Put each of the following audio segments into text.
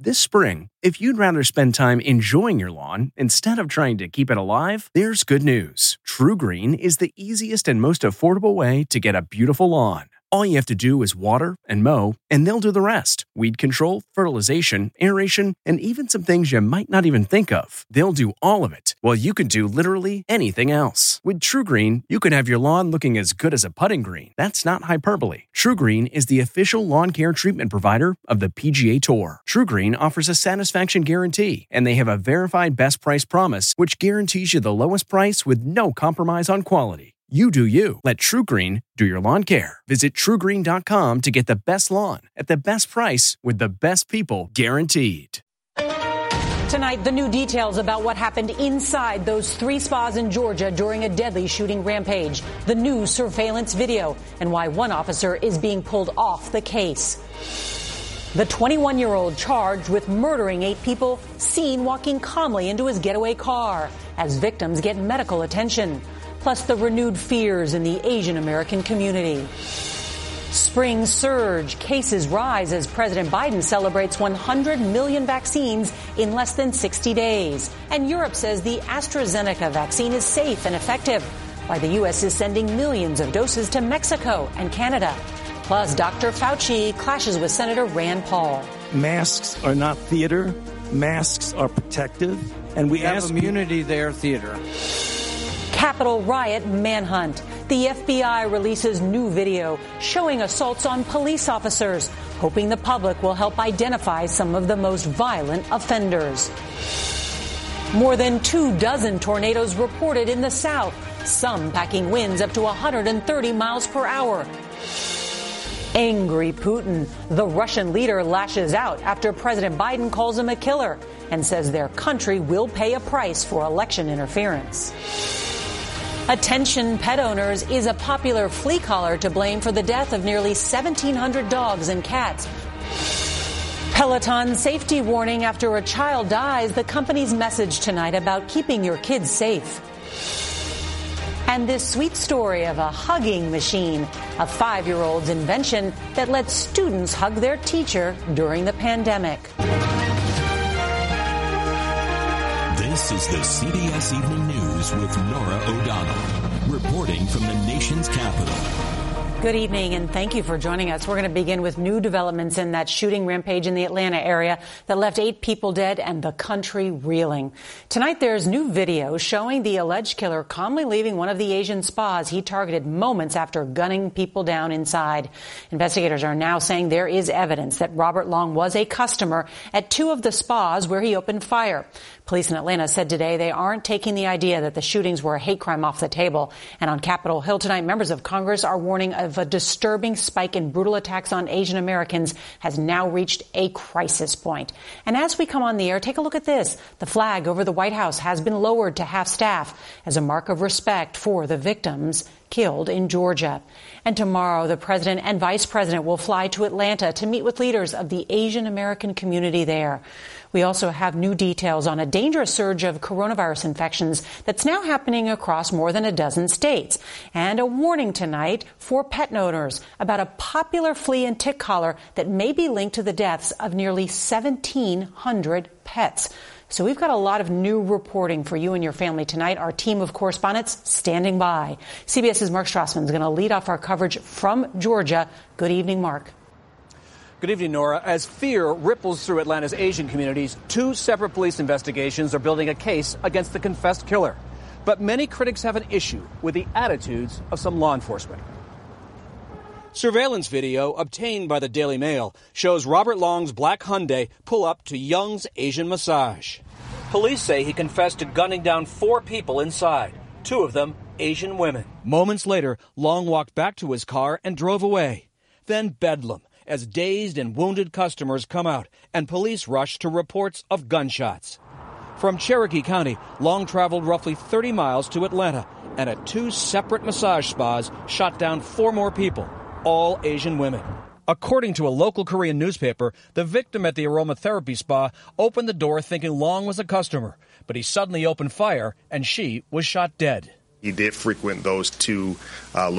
This spring, if you'd rather spend time enjoying your lawn instead of trying to keep it alive, there's good news. TruGreen is the easiest and most affordable way to get a beautiful lawn. All you have to do is water and mow, and they'll do the rest. Weed control, fertilization, aeration, and even some things you might not even think of. They'll do all of it, while you can do literally anything else. With TruGreen, you can have your lawn looking as good as a putting green. That's not hyperbole. TruGreen is the official lawn care treatment provider of the PGA Tour. TruGreen offers a satisfaction guarantee, and they have a verified best price promise, which guarantees you the lowest price with no compromise on quality. You do you. Let TruGreen do your lawn care. Visit TruGreen.com to get the best lawn at the best price with the best people guaranteed. Tonight, the new details about what happened inside those 3 spas in Georgia during a deadly shooting rampage, the new surveillance video, and why one officer is being pulled off the case. The 21-year-old charged with murdering 8 people seen walking calmly into his getaway car as victims get medical attention. Plus the renewed fears in the Asian American community. Spring surge, cases rise as President Biden celebrates 100 million vaccines in less than 60 days. And Europe says the AstraZeneca vaccine is safe and effective, while the U.S. is sending millions of doses to Mexico and Canada. Plus, Dr. Fauci clashes with Senator Rand Paul. Masks are not theater. Masks are protective. And we have immunity there, theater. Capitol riot manhunt. The FBI releases new video showing assaults on police officers, hoping the public will help identify some of the most violent offenders. More than 24 tornadoes reported in the South, some packing winds up to 130 miles per hour. Angry Putin. The Russian leader lashes out after President Biden calls him a killer and says their country will pay a price for election interference. Attention pet owners, is a popular flea collar to blame for the death of nearly 1,700 dogs and cats. Peloton safety warning after a child dies, the company's message tonight about keeping your kids safe. And this sweet story of a hugging machine, a 5-year-old's invention that lets students hug their teacher during the pandemic. This is the CBS Evening News with Norah O'Donnell, reporting from the nation's capital. Good evening, and thank you for joining us. We're going to begin with new developments in that shooting rampage in the Atlanta area that left 8 people dead and the country reeling. Tonight, there's new video showing the alleged killer calmly leaving one of the Asian spas he targeted moments after gunning people down inside. Investigators are now saying there is evidence that Robert Long was a customer at 2 of the spas where he opened fire. Police in Atlanta said today they aren't taking the idea that the shootings were a hate crime off the table. And on Capitol Hill tonight, members of Congress are warning of a disturbing spike in brutal attacks on Asian Americans has now reached a crisis point. And as we come on the air, take a look at this. The flag over the White House has been lowered to half staff as a mark of respect for the victims killed in Georgia. And tomorrow, the president and vice president will fly to Atlanta to meet with leaders of the Asian American community there. We also have new details on a dangerous surge of coronavirus infections that's now happening across more than a dozen states. And a warning tonight for pet owners about a popular flea and tick collar that may be linked to the deaths of nearly 1,700 pets. So we've got a lot of new reporting for you and your family tonight. Our team of correspondents standing by. CBS's Mark Strassman is going to lead off our coverage from Georgia. Good evening, Mark. Good evening, Nora. As fear ripples through Atlanta's Asian communities, 2 separate police investigations are building a case against the confessed killer. But many critics have an issue with the attitudes of some law enforcement. Surveillance video obtained by the Daily Mail shows Robert Long's black Hyundai pull up to Young's Asian Massage. Police say he confessed to gunning down 4 people inside, 2 of them Asian women. Moments later, Long walked back to his car and drove away. Then bedlam as dazed and wounded customers come out and police rush to reports of gunshots. From Cherokee County, Long traveled roughly 30 miles to Atlanta and at 2 separate massage spas shot down 4 more people, all Asian women. According to a local Korean newspaper, the victim at the aromatherapy spa opened the door thinking Long was a customer, but he suddenly opened fire and she was shot dead. He did frequent those 2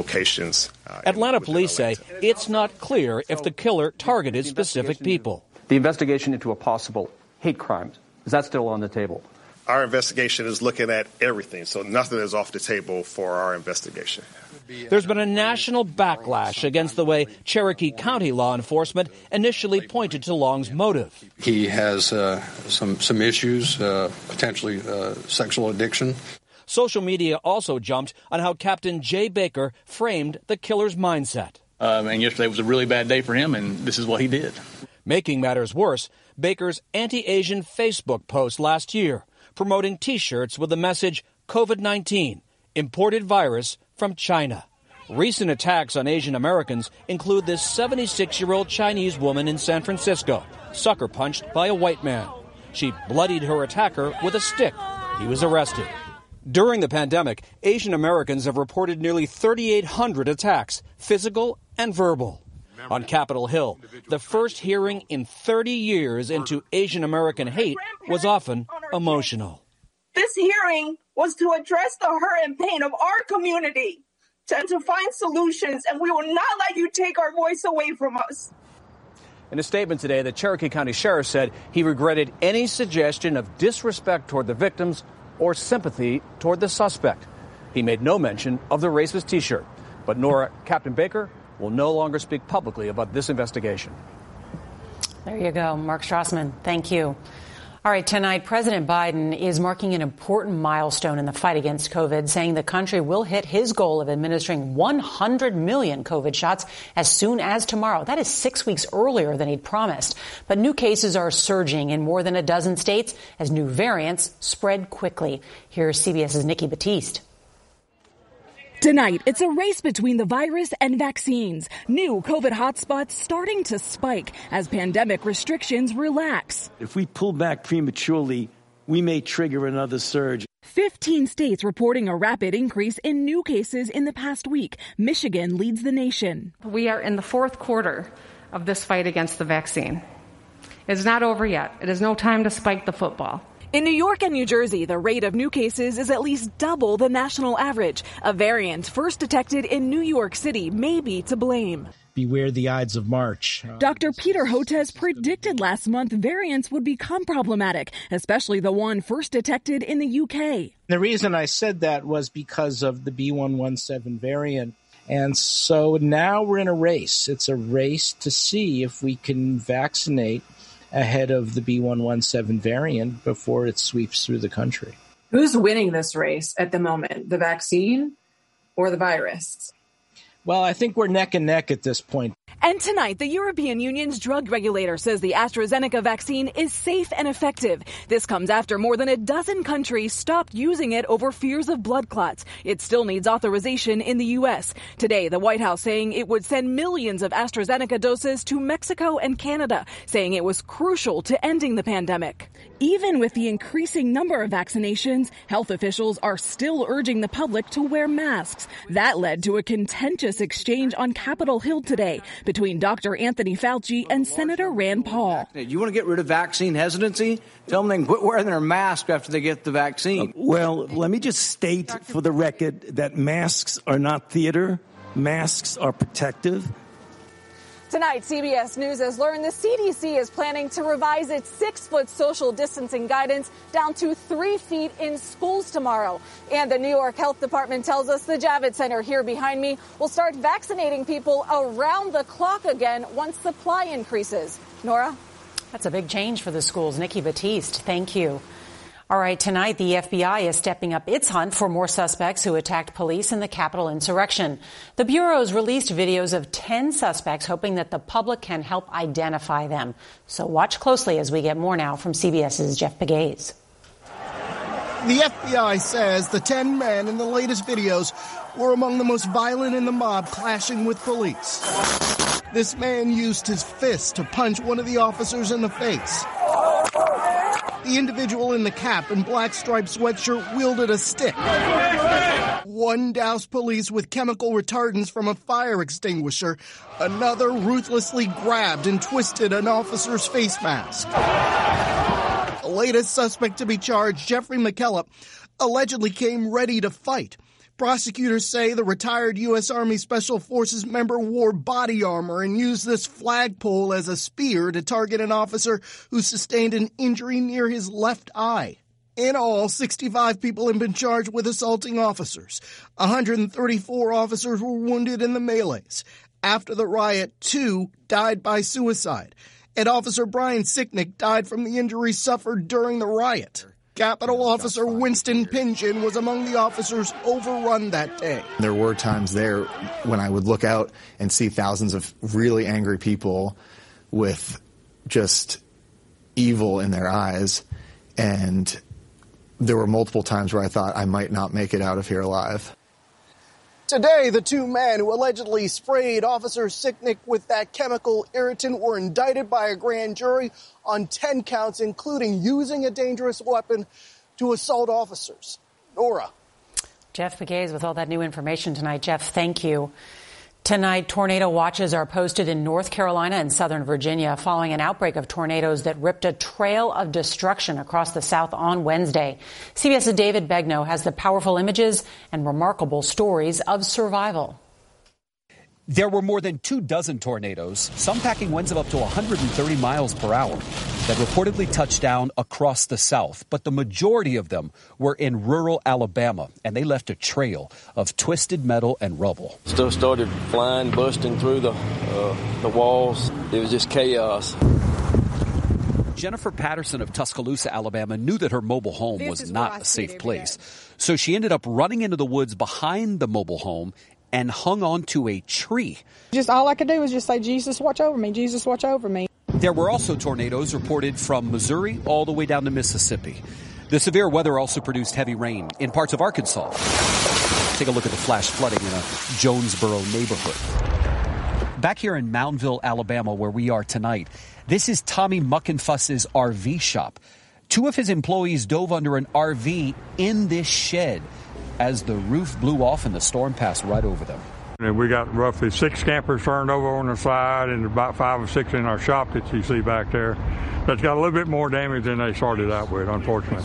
locations. Atlanta police say it's not clear if the killer targeted specific people. The investigation into a possible hate crime, is that still on the table? Our investigation is looking at everything, so nothing is off the table for our investigation. There's been a national backlash against the way Cherokee County law enforcement initially pointed to Long's motive. He has some issues, potentially sexual addiction. Social media also jumped on how Captain Jay Baker framed the killer's mindset. And yesterday was a really bad day for him, and this is what he did. Making matters worse, Baker's anti-Asian Facebook post last year promoting T-shirts with the message, COVID-19, imported virus from China. Recent attacks on Asian Americans include this 76-year-old Chinese woman in San Francisco, sucker punched by a white man. She bloodied her attacker with a stick. He was arrested. During the pandemic, Asian Americans have reported nearly 3,800 attacks, physical and verbal. On Capitol Hill, the first hearing in 30 years into Asian American hate was often emotional. This hearing was to address the hurt and pain of our community and to find solutions, and we will not let you take our voice away from us. In a statement today, the Cherokee County Sheriff said he regretted any suggestion of disrespect toward the victims or sympathy toward the suspect. He made no mention of the racist T-shirt. But Nora, Captain Baker will no longer speak publicly about this investigation. There you go. Mark Strassman, thank you. All right, tonight, President Biden is marking an important milestone in the fight against COVID, saying the country will hit his goal of administering 100 million COVID shots as soon as tomorrow. That is 6 weeks earlier than he'd promised. But new cases are surging in more than a dozen states as new variants spread quickly. Here's CBS's Nikki Battiste. Tonight, it's a race between the virus and vaccines. New COVID hotspots starting to spike as pandemic restrictions relax. If we pull back prematurely, we may trigger another surge. 15 states reporting a rapid increase in new cases in the past week. Michigan leads the nation. We are in the fourth quarter of this fight against the vaccine. It's not over yet. It is no time to spike the football. In New York and New Jersey, the rate of new cases is at least double the national average. A variant first detected in New York City may be to blame. Beware the Ides of March. Dr. Peter Hotez predicted last month variants would become problematic, especially the one first detected in the UK. The reason I said that was because of the B117 variant. And so now we're in a race. It's a race to see if we can vaccinate ahead of the B117 variant before it sweeps through the country. Who's winning this race at the moment, the vaccine or the virus? Well, I think we're neck and neck at this point. And tonight, the European Union's drug regulator says the AstraZeneca vaccine is safe and effective. This comes after more than a dozen countries stopped using it over fears of blood clots. It still needs authorization in the U.S. Today, the White House saying it would send millions of AstraZeneca doses to Mexico and Canada, saying it was crucial to ending the pandemic. Even with the increasing number of vaccinations, health officials are still urging the public to wear masks. That led to a contentious exchange on Capitol Hill today between Dr. Anthony Fauci and Senator Rand Paul. You want to get rid of vaccine hesitancy? Tell them they can quit wearing their mask after they get the vaccine. Well, let me just state for the record that masks are not theater. Masks are protective. Tonight, CBS News has learned the CDC is planning to revise its 6-foot social distancing guidance down to 3 feet in schools tomorrow. And the New York Health Department tells us the Javits Center here behind me will start vaccinating people around the clock again once supply increases. Nora? That's a big change for the schools. Nikki Battiste, thank you. All right, tonight the FBI is stepping up its hunt for more suspects who attacked police in the Capitol insurrection. The Bureau's released videos of 10 suspects, hoping that the public can help identify them. So watch closely as we get more now from CBS's Jeff Pegues. The FBI says the 10 men in the latest videos were among the most violent in the mob clashing with police. This man used his fist to punch one of the officers in the face. The individual in the cap and black striped sweatshirt wielded a stick. One doused police with chemical retardants from a fire extinguisher. Another ruthlessly grabbed and twisted an officer's face mask. The latest suspect to be charged, Jeffrey McKellop, allegedly came ready to fight. Prosecutors say the retired U.S. Army Special Forces member wore body armor and used this flagpole as a spear to target an officer who sustained an injury near his left eye. In all, 65 people have been charged with assaulting officers. 134 officers were wounded in the melees. After the riot, 2 died by suicide. And Officer Brian Sicknick died from the injuries suffered during the riot. Capitol Officer Winston Pynchon was among the officers overrun that day. There were times there when I would look out and see thousands of really angry people with just evil in their eyes, and there were multiple times where I thought I might not make it out of here alive. Today, the 2 men who allegedly sprayed Officer Sicknick with that chemical irritant were indicted by a grand jury on 10 counts, including using a dangerous weapon to assault officers. Nora. Jeff Pegues with all that new information tonight. Jeff, thank you. Tonight, tornado watches are posted in North Carolina and Southern Virginia following an outbreak of tornadoes that ripped a trail of destruction across the South on Wednesday. CBS's David Begnaud has the powerful images and remarkable stories of survival. There were more than 24 tornadoes, some packing winds of up to 130 miles per hour, that reportedly touched down across the South. But the majority of them were in rural Alabama, and they left a trail of twisted metal and rubble. Stuff started flying, busting through the walls. It was just chaos. Jennifer Patterson of Tuscaloosa, Alabama, knew that her mobile home was not a safe place. So she ended up running into the woods behind the mobile home and hung onto a tree. Just all I could do was just say, Jesus, watch over me. Jesus, watch over me. There were also tornadoes reported from Missouri all the way down to Mississippi. The severe weather also produced heavy rain in parts of Arkansas. Take a look at the flash flooding in a Jonesboro neighborhood. Back here in Moundville, Alabama, where we are tonight, this is Tommy Muckenfuss's RV shop. 2 of his employees dove under an RV in this shed as the roof blew off and the storm passed right over them. And we got roughly 6 campers turned over on the side and about 5 or 6 in our shop that you see back there. That's got a little bit more damage than they started out with, unfortunately.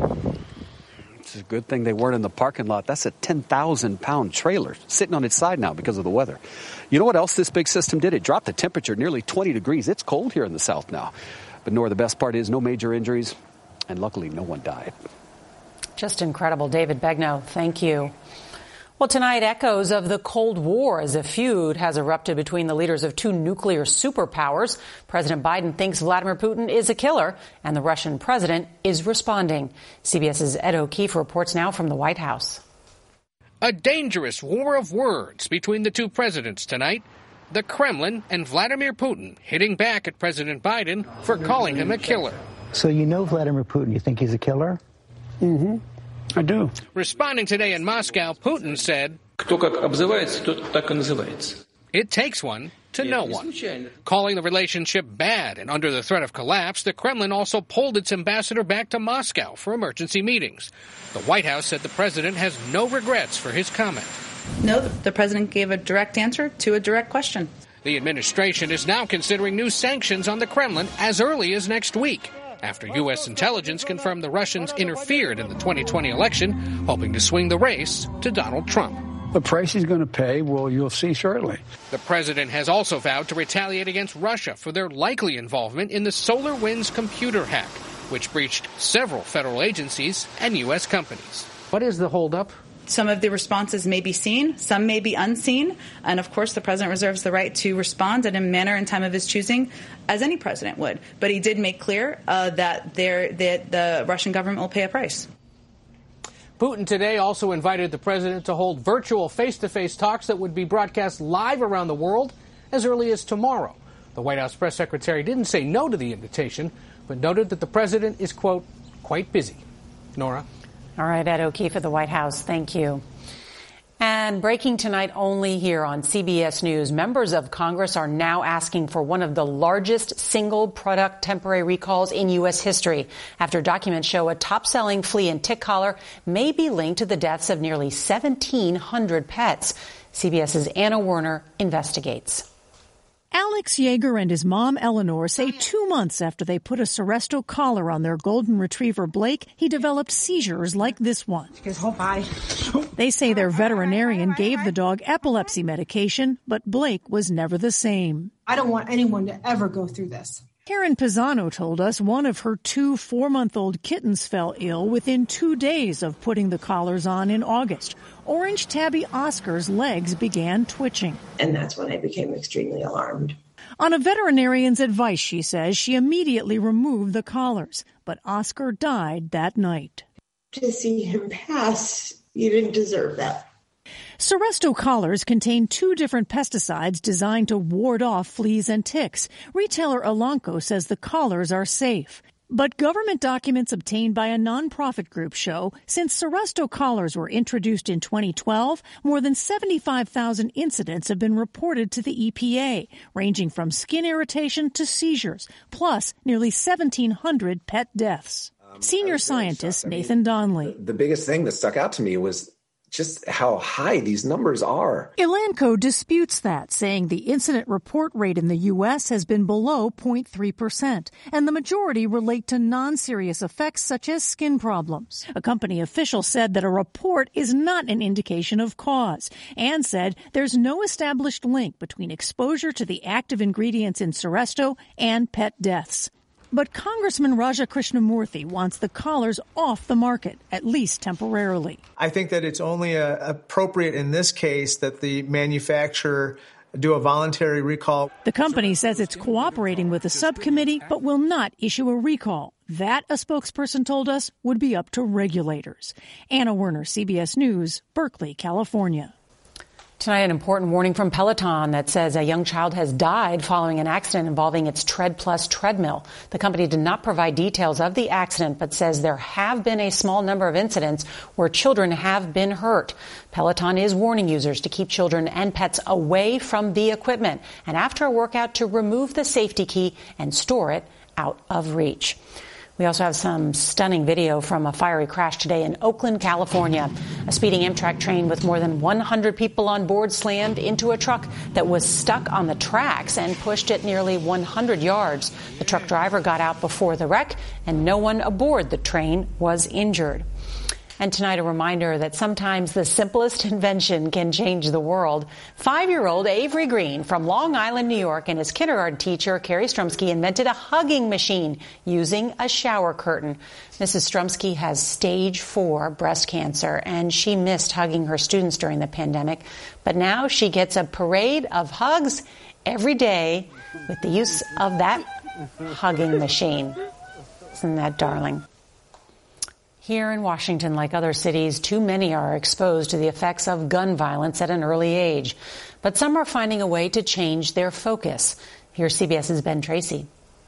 It's a good thing they weren't in the parking lot. That's a 10,000-pound trailer sitting on its side now because of the weather. You know what else this big system did? It dropped the temperature nearly 20 degrees. It's cold here in the South now. But Nora, the best part is no major injuries, and luckily no one died. Just incredible. David Begnaud, thank you. Well, tonight, echoes of the Cold War as a feud has erupted between the leaders of 2 nuclear superpowers. President Biden thinks Vladimir Putin is a killer, and the Russian president is responding. CBS's Ed O'Keefe reports now from the White House. A dangerous war of words between the 2 presidents tonight. The Kremlin and Vladimir Putin hitting back at President Biden for calling him a killer. So you know Vladimir Putin. You think he's a killer? Mm-hmm. I do. Responding today in Moscow, Putin said, "It takes one to know one." Calling the relationship bad and under the threat of collapse, the Kremlin also pulled its ambassador back to Moscow for emergency meetings. The White House said the president has no regrets for his comment. No, the president gave a direct answer to a direct question. The administration is now considering new sanctions on the Kremlin as early as next week, after U.S. intelligence confirmed the Russians interfered in the 2020 election, hoping to swing the race to Donald Trump. The price he's going to pay, well, you'll see shortly. The president has also vowed to retaliate against Russia for their likely involvement in the SolarWinds computer hack, which breached several federal agencies and U.S. companies. What is the holdup? Some of the responses may be seen, some may be unseen, and of course the president reserves the right to respond in a manner and time of his choosing, as any president would. But he did make clear that the Russian government will pay a price. Putin today also invited the president to hold virtual face-to-face talks that would be broadcast live around the world as early as tomorrow. The White House press secretary didn't say no to the invitation, but noted that the president is, quote, quite busy. Nora? All right, Ed O'Keefe at the White House, thank you. And breaking tonight only here on CBS News, members of Congress are now asking for one of the largest single product temporary recalls in U.S. history after documents show a top-selling flea and tick collar may be linked to the deaths of nearly 1,700 pets. CBS's Anna Werner investigates. Alex Yeager and his mom, Eleanor, say 2 months after they put a Seresto collar on their golden retriever, Blake, he developed seizures like this one. They say their veterinarian gave the dog epilepsy medication, but Blake was never the same. I don't want anyone to ever go through this. Karen Pisano told us one of her 2 4-month-old kittens fell ill within 2 days of putting the collars on in August. Orange tabby Oscar's legs began twitching. And that's when I became extremely alarmed. On a veterinarian's advice, she says, she immediately removed the collars. But Oscar died that night. To see him pass, you didn't deserve that. Seresto collars contain 2 different pesticides designed to ward off fleas and ticks. Retailer Elanco says the collars are safe. But government documents obtained by a nonprofit group show since Seresto collars were introduced in 2012, more than 75,000 incidents have been reported to the EPA, ranging from skin irritation to seizures, plus nearly 1,700 pet deaths. Senior scientist Nathan Donnelly. The biggest thing that stuck out to me was just how high these numbers are. Elanco disputes that, saying the incident report rate in the U.S. has been below 0.3%, and the majority relate to non-serious effects such as skin problems. A company official said that a report is not an indication of cause, and said there's no established link between exposure to the active ingredients in Seresto and pet deaths. But Congressman Raja Krishnamurthy wants the collars off the market, at least temporarily. I think that it's only appropriate in this case that the manufacturer do a voluntary recall. The company says it's cooperating with the subcommittee, but will not issue a recall. That, a spokesperson told us, would be up to regulators. Anna Werner, CBS News, Berkeley, California. Tonight, an important warning from Peloton that says a young child has died following an accident involving its Tread Plus treadmill. The company did not provide details of the accident, but says there have been a small number of incidents where children have been hurt. Peloton is warning users to keep children and pets away from the equipment, and after a workout to remove the safety key and store it out of reach. We also have some stunning video from a fiery crash today in Oakland, California. A speeding Amtrak train with more than 100 people on board slammed into a truck that was stuck on the tracks and pushed it nearly 100 yards. The truck driver got out before the wreck, and no one aboard the train was injured. And tonight, a reminder that sometimes the simplest invention can change the world. 5-year-old Avery Green from Long Island, New York, and his kindergarten teacher, Carrie Strumsky, invented a hugging machine using a shower curtain. Mrs. Strumsky has stage 4 breast cancer, and she missed hugging her students during the pandemic. But now she gets a parade of hugs every day with the use of that hugging machine. Isn't that darling? Here in Washington, like other cities, too many are exposed to the effects of gun violence at an early age. But some are finding a way to change their focus. Here's CBS's Ben Tracy.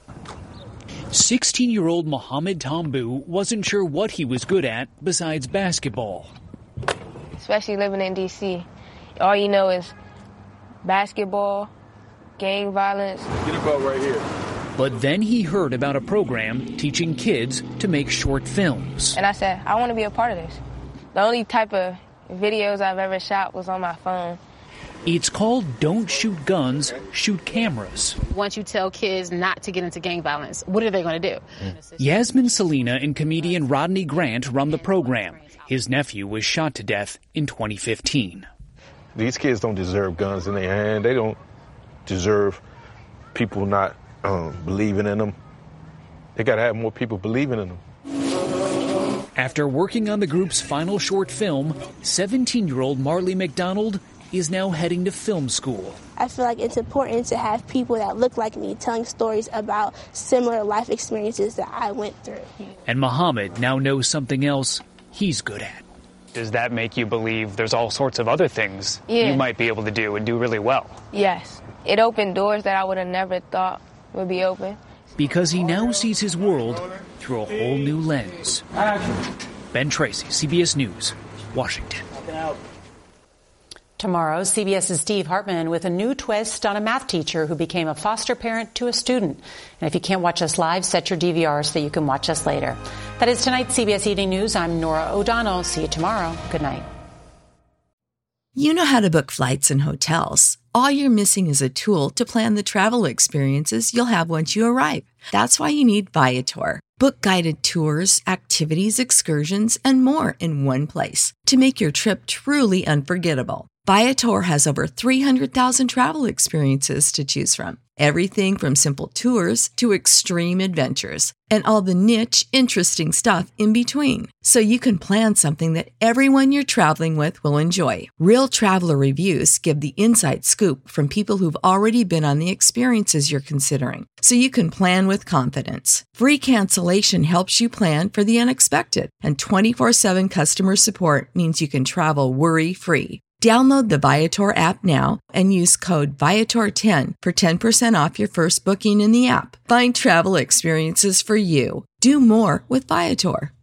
16-year-old Mohammed Tambu wasn't sure what he was good at besides basketball. Especially living in D.C., all you know is basketball, gang violence. Get a ball right here. But then he heard about a program teaching kids to make short films. And I said, I want to be a part of this. The only type of videos I've ever shot was on my phone. It's called Don't Shoot Guns, Shoot Cameras. Once you tell kids not to get into gang violence, what are they going to do? Yasmin Salina and comedian Rodney Grant run the program. His nephew was shot to death in 2015. These kids don't deserve guns in their hand. They don't deserve people not believing in them. They got to have more people believing in them. After working on the group's final short film, 17-year-old Marley McDonald is now heading to film school. I feel like it's important to have people that look like me telling stories about similar life experiences that I went through. And Muhammad now knows something else he's good at. Does that make you believe there's all sorts of other things you might be able to do and do really well? Yes. It opened doors that I would have never thought would be open. Because he now sees his world through a whole new lens. Ben Tracy, CBS News, Washington. Tomorrow, CBS's Steve Hartman with a new twist on a math teacher who became a foster parent to a student. And if you can't watch us live, set your DVR so you can watch us later. That is tonight's CBS Evening News. I'm Norah O'Donnell. See you tomorrow. Good night. You know how to book flights and hotels. All you're missing is a tool to plan the travel experiences you'll have once you arrive. That's why you need Viator. Book guided tours, activities, excursions, and more in one place to make your trip truly unforgettable. Viator has over 300,000 travel experiences to choose from. Everything from simple tours to extreme adventures and all the niche, interesting stuff in between. So you can plan something that everyone you're traveling with will enjoy. Real traveler reviews give the inside scoop from people who've already been on the experiences you're considering. So you can plan with confidence. Free cancellation helps you plan for the unexpected. And 24/7 customer support means you can travel worry-free. Download the Viator app now and use code Viator10 for 10% off your first booking in the app. Find travel experiences for you. Do more with Viator.